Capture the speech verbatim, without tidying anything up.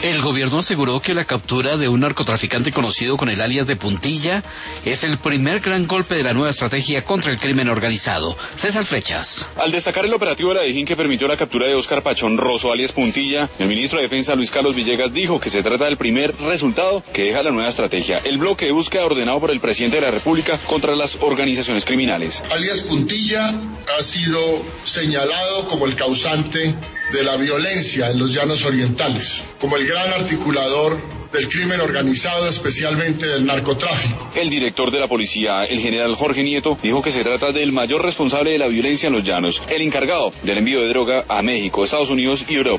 El gobierno aseguró que la captura de un narcotraficante conocido con el alias de Puntilla es el primer gran golpe de la nueva estrategia contra el crimen organizado. César Flechas. Al destacar el operativo de la Dijín que permitió la captura de Óscar Pachón Rosso, alias Puntilla, el ministro de Defensa Luis Carlos Villegas dijo que se trata del primer resultado que deja la nueva estrategia, el bloque de búsqueda ordenado por el presidente de la República contra las organizaciones criminales. Alias Puntilla ha sido señalado como el causante de la violencia en los llanos orientales, como el gran articulador del crimen organizado, especialmente del narcotráfico. El director de la policía, el general Jorge Nieto, dijo que se trata del mayor responsable de la violencia en los llanos, el encargado del envío de droga a México, Estados Unidos y Europa.